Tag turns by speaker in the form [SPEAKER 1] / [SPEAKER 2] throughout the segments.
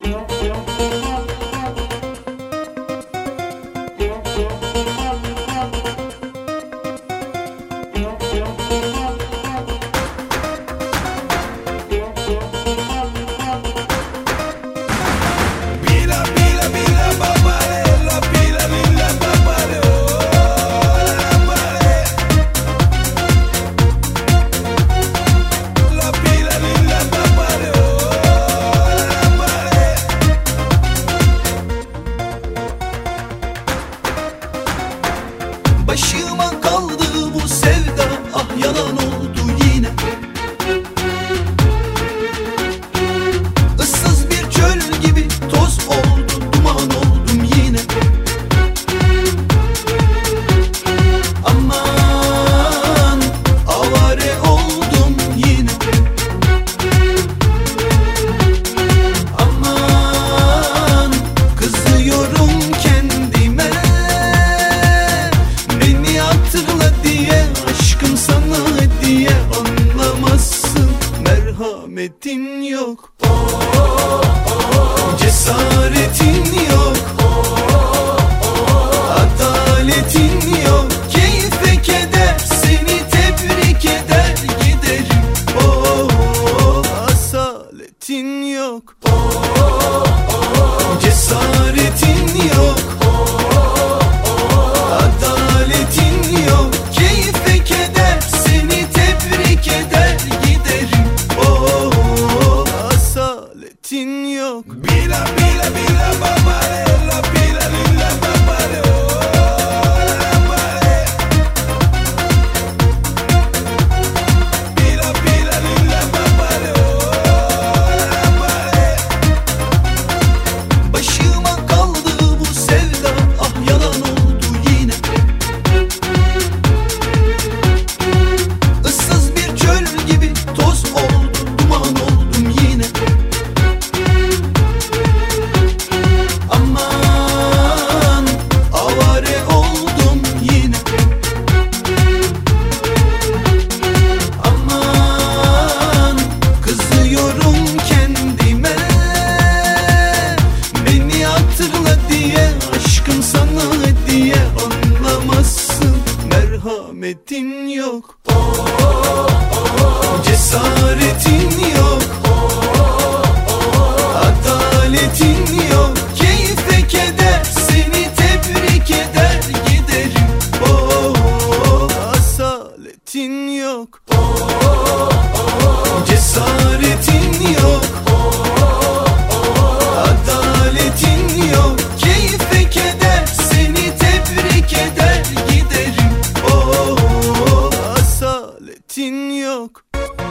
[SPEAKER 1] Başıma kaldı bu sevda, ah yalan oldu yine. Issız bir çöl gibi toz oldu, duman oldum yine. Aman avare oldum yine. Aman kızıyorum kendime. Hatırla diye, aşkım sana hediye, anlamazsın, merhametin yok. Cesaretin yok. Adaletin yok. Keyfe keder, seni tebrik eder giderim. Asaletin yok. Cesaretin yok. Adaletin yok. Keyfe keder, seni tebrik eder giderim. Asaletin yok. Bila bila bila babare, la bila lila babare, la babare. Bila bila lila babare, la babare. Başıma kaldı bu sevda, ah yalan oldu yine. Issız bir çöl gibi toz oldu, duman oldum yine. Aman avare oldum yine. Aman kızıyorum kendime. Beni hatırla diye, aşkım sana hediye, anlamazsın, merhametin yok. Cesaretin yok. Adaletin yok. Keyfe keder, seni tebrik eder giderim. Asaletin yok. Cesaretin yok. Adaletin yok. Keyfe keder, seni tebrik eder giderim. Asaletin yok.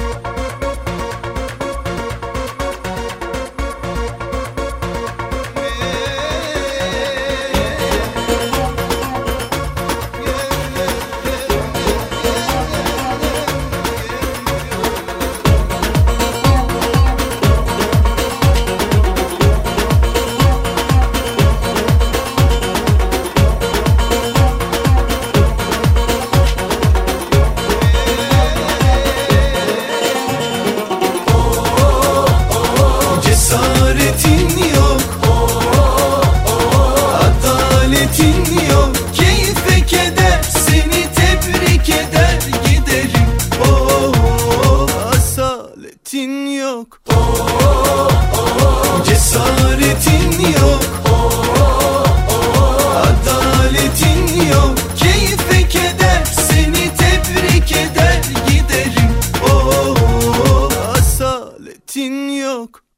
[SPEAKER 1] Cesaretin yok. Adaletin yok. Keyfe keder, seni tebrik eder giderim. Asaletin yok. Cesaretin yok. Adaletin yok. Keyfe keder, seni tebrik eder giderim. Asaletin yok.